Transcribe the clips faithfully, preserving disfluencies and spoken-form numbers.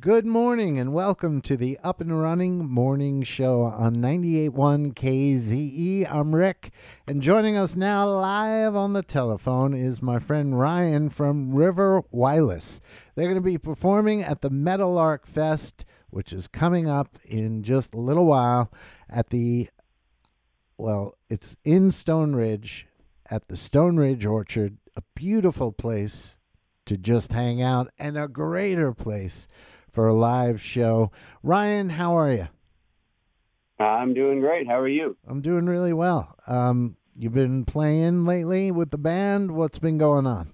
Good morning and welcome to the Up and Running Morning Show on ninety-eight point one K Z E. I'm Rick, and joining us now live on the telephone is my friend Ryan from River Wireless. They're going to be performing at the Meadowlark Fest, which is coming up in just a little while at the, well, it's in Stone Ridge at the Stone Ridge Orchard, a beautiful place to just hang out and a greater place for a live show. Ryan, how are you? I'm doing great. How are you? I'm doing really well. Um, you've been playing lately with the band. What's been going on?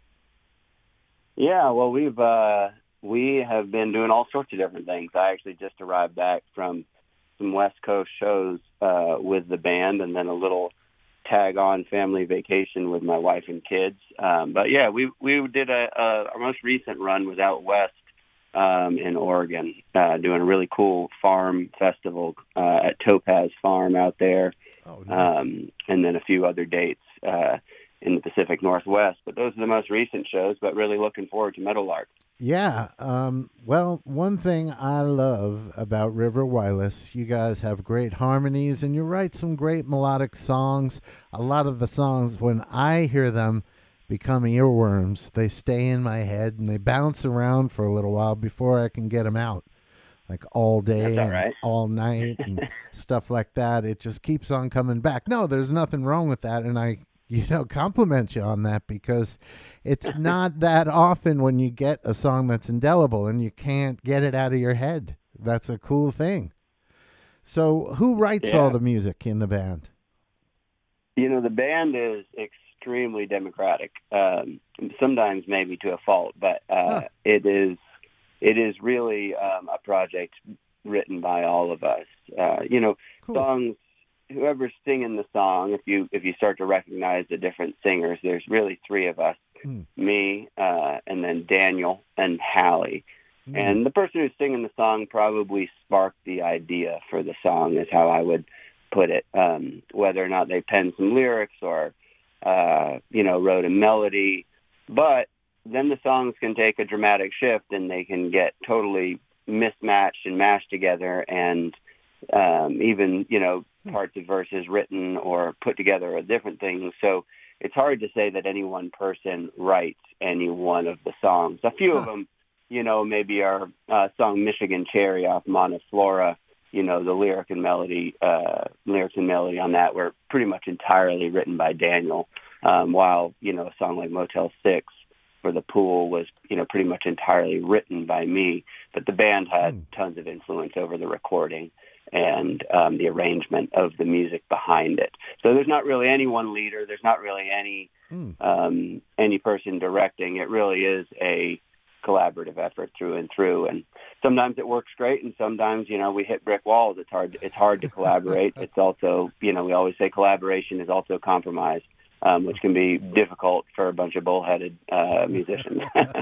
Yeah, well, we've uh, we have been doing all sorts of different things. I actually just arrived back from some West Coast shows uh, with the band, and then a little tag-on family vacation with my wife and kids. Um, but yeah, we we did a, a our most recent run was out west. Um, in Oregon, uh, doing a really cool farm festival uh, at Topaz Farm out there, oh, nice. um, and then a few other dates uh, in the Pacific Northwest. But those are the most recent shows, but really looking forward to Meadowlark. Yeah. Um, well, one thing I love about River Wireless, you guys have great harmonies and you write some great melodic songs. A lot of the songs, when I hear them, become earworms. They stay in my head and they bounce around for a little while before I can get them out, like all day That's all and right. all night and stuff like that. It just keeps on coming back. No, there's nothing wrong with that, and I, you know, compliment you on that because it's not that often when you get a song that's indelible and you can't get it out of your head. That's a cool thing. So, who writes Yeah. all the music in the band? You know, the band is extremely democratic, um, sometimes maybe to a fault, but uh, Huh. it is it is really um, a project written by all of us. Uh, you know, Cool. songs. Whoever's singing the song, if you if you start to recognize the different singers, there's really three of us: Mm. me, uh, and then Daniel and Hallie. Mm. And the person who's singing the song probably sparked the idea for the song, is how I would put it. Um, whether or not they penned some lyrics or uh, you know, wrote a melody, but then the songs can take a dramatic shift and they can get totally mismatched and mashed together, and um, even, you know, parts of verses written or put together are different things. So it's hard to say that any one person writes any one of the songs. A few Huh. of them, you know, maybe our uh, song Michigan Cherry off Monoflora, you know, the lyric and melody, uh, lyrics and melody on that were pretty much entirely written by Daniel, um, while, you know, a song like Motel six for the pool was, you know, pretty much entirely written by me. But the band had Mm. tons of influence over the recording and um, the arrangement of the music behind it. So there's not really any one leader. There's not really any Mm. um, any person directing. It really is a collaborative effort through and through, and sometimes it works great, and sometimes, you know, we hit brick walls. It's hard. It's hard to collaborate. It's also, you know, we always say collaboration is also compromise, um, which can be difficult for a bunch of bullheaded uh, musicians.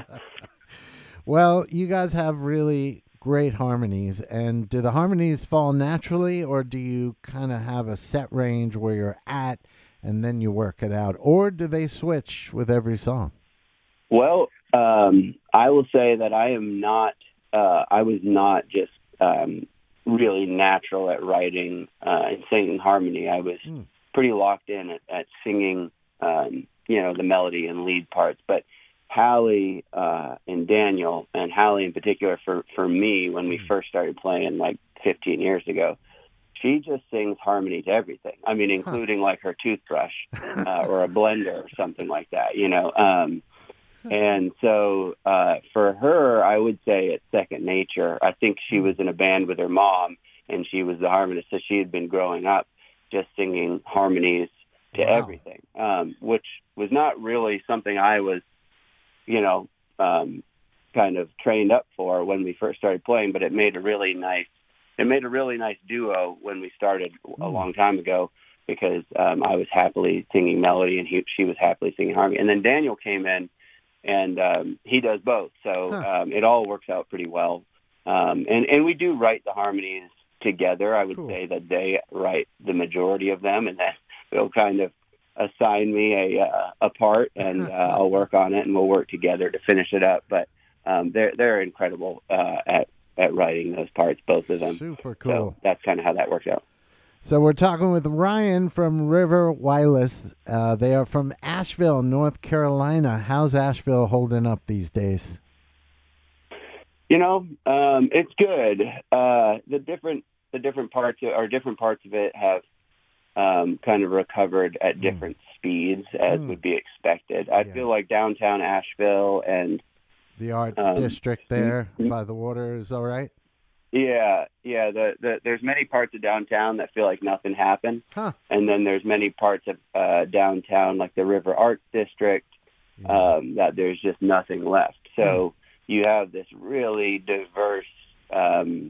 Well, you guys have really great harmonies, and do the harmonies fall naturally, or do you kind of have a set range where you're at and then you work it out, or do they switch with every song? Well, um, I will say that I am not. Uh, I was not just um, really natural at writing uh, and singing harmony. I was Mm. pretty locked in at, at singing, um, you know, the melody and lead parts. But Hallie uh, and Daniel, and Hallie in particular, for for me, when we first started playing like fifteen years ago, she just sings harmony to everything. I mean, including like her toothbrush uh, or a blender or something like that. You know. Um, And so uh, for her, I would say it's second nature. I think she was in a band with her mom, and she was the harmonist, so she had been growing up just singing harmonies to Wow. everything, um, which was not really something I was, you know, um, kind of trained up for when we first started playing, but it made a really nice, it made a really nice duo when we started a Mm. long time ago, because um, I was happily singing melody and he, she was happily singing harmony. And then Daniel came in, and um, he does both. So Huh. um, it all works out pretty well. Um, and, and we do write the harmonies together. I would Cool. say that they write the majority of them, and then they'll kind of assign me a uh, a part, and uh, I'll work on it, and we'll work together to finish it up. But um, they're they're incredible uh, at at writing those parts, both of them. Super cool. So that's kind of how that works out. So we're talking with Ryan from River Wireless. Uh, they are from Asheville, North Carolina. How's Asheville holding up these days? You know, um, it's good. Uh, the different the different parts of, or different parts of it have um, kind of recovered at different mm. speeds, as mm. would be expected. I yeah. feel like downtown Asheville and the art um, district there mm-hmm. by the water is all right. Yeah, yeah. The, the there's many parts of downtown that feel like nothing happened, huh. and then there's many parts of uh, downtown, like the River Arts District, yeah. um, that there's just nothing left. So mm. you have this really diverse um,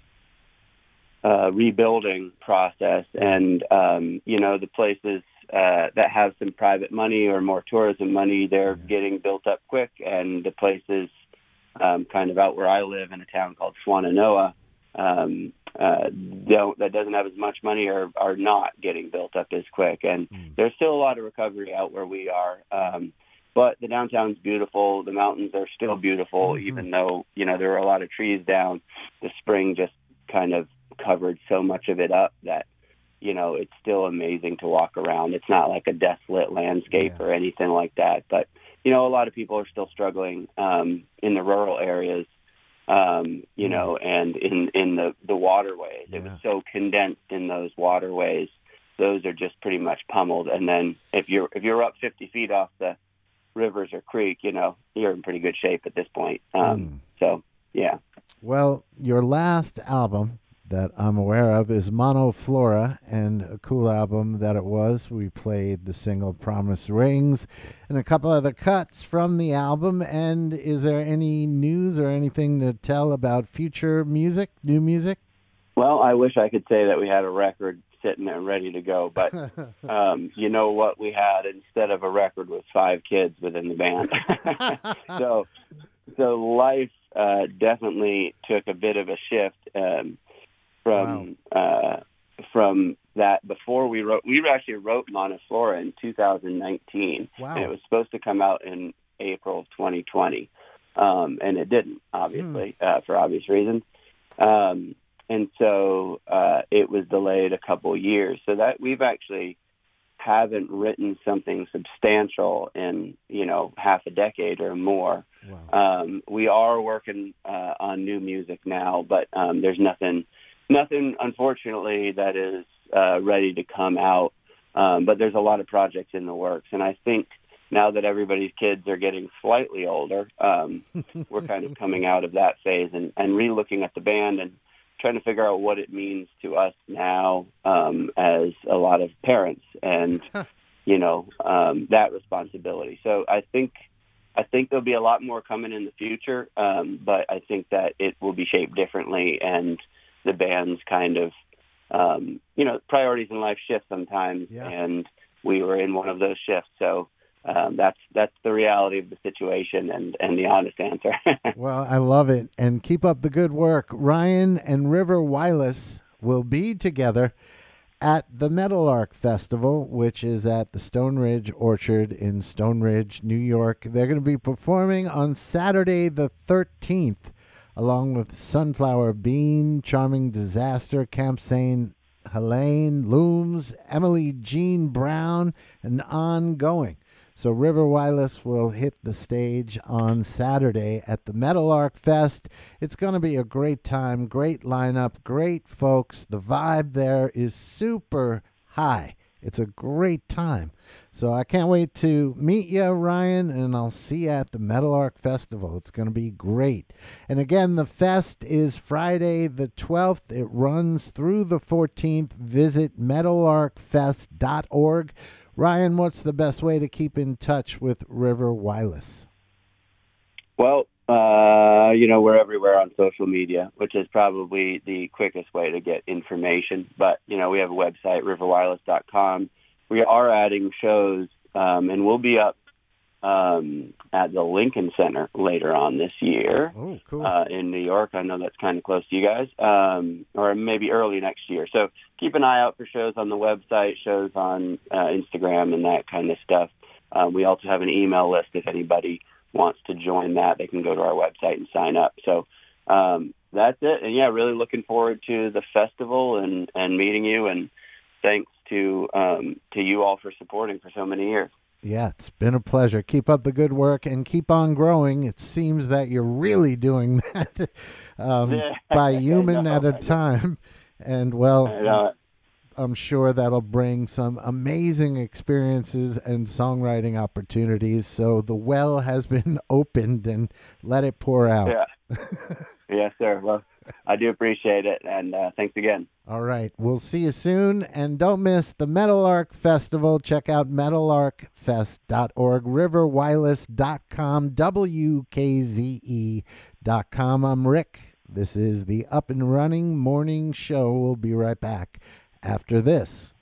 uh, rebuilding process, and um, you know the places uh, that have some private money or more tourism money, they're yeah. getting built up quick, and the places. Um, kind of out where I live in a town called Swannanoa, um, uh, don't, that doesn't have as much money or are not getting built up as quick. And mm. there's still a lot of recovery out where we are. Um, but the downtown's beautiful. The mountains are still beautiful, mm-hmm. even though, you know, there are a lot of trees down. The spring just kind of covered so much of it up that, you know, it's still amazing to walk around. It's not like a desolate landscape yeah. or anything like that. But you know, a lot of people are still struggling um, in the rural areas, um, you know, and in, in the, the waterways. Yeah. It was so condensed in those waterways. Those are just pretty much pummeled. And then if you're if you're up fifty feet off the rivers or creek, you know, you're in pretty good shape at this point. Um, mm. So, yeah. Well, your last album that I'm aware of is Monoflora, and a cool album that it was. We played the single Promise Rings and a couple other cuts from the album. And is there any news or anything to tell about future music, new music? Well, I wish I could say that we had a record sitting there ready to go, but um, you know what we had instead of a record was five kids within the band. so, so life uh, definitely took a bit of a shift. Um, From wow. uh, from that, before we wrote, we actually wrote Monoflora in two thousand nineteen, wow. and it was supposed to come out in April of twenty twenty, um, and it didn't, obviously, hmm. uh, for obvious reasons. Um, and so uh, it was delayed a couple years. So that we've actually haven't written something substantial in, you know, half a decade or more. Wow. Um, we are working uh, on new music now, but um, there's nothing. Nothing, unfortunately, that is uh, ready to come out, um, but there's a lot of projects in the works. And I think now that everybody's kids are getting slightly older, um, we're kind of coming out of that phase and, and re-looking at the band and trying to figure out what it means to us now um, as a lot of parents and, you know, um, that responsibility. So I think I think there'll be a lot more coming in the future, um, but I think that it will be shaped differently, and the band's kind of, um, you know, priorities in life shift sometimes, yeah. and we were in one of those shifts. So um, that's that's the reality of the situation and, and the honest answer. Well, I love it. And keep up the good work. Ryan and River Wireless will be together at the Meadowlark Festival, which is at the Stone Ridge Orchard in Stone Ridge, New York. They're going to be performing on Saturday the thirteenth. Along with Sunflower Bean, Charming Disaster, Camp Saint Helene, Looms, Emily Jean Brown, and Ongoing. So River Wireless will hit the stage on Saturday at the Meadowlark Fest. It's going to be a great time, great lineup, great folks. The vibe there is super high. It's a great time. So I can't wait to meet you, Ryan, and I'll see you at the Meadowlark Festival. It's going to be great. And again, the fest is Friday the twelfth. It runs through the fourteenth. Visit meadowlark fest dot org. Ryan, what's the best way to keep in touch with River Wireless? Well, uh, you know, we're everywhere on social media, which is probably the quickest way to get information. But, you know, we have a website, river wireless dot com. We are adding shows, um, and we'll be up um, at the Lincoln Center later on this year. Oh, cool. uh, in New York. I know that's kind of close to you guys, um, or maybe early next year. So keep an eye out for shows on the website, shows on uh, Instagram and that kind of stuff. Um, we also have an email list if anybody wants to join that, they can go to our website and sign up. So um, that's it. And yeah, really looking forward to the festival and, and meeting you. And thanks to um, to you all for supporting for so many years. Yeah, it's been a pleasure. Keep up the good work and keep on growing. It seems that you're really doing that um, Yeah. by human know, at a time. And, well, I'm sure that'll bring some amazing experiences and songwriting opportunities. So the well has been opened, and let it pour out. Yeah. Yes, sir. Well, I do appreciate it, and uh, thanks again. All right. We'll see you soon. And don't miss the Meadowlark Festival. Check out meadowlark fest dot org, river wireless dot com, W K Z E dot com. I'm Rick. This is the Up and Running Morning Show. We'll be right back after this.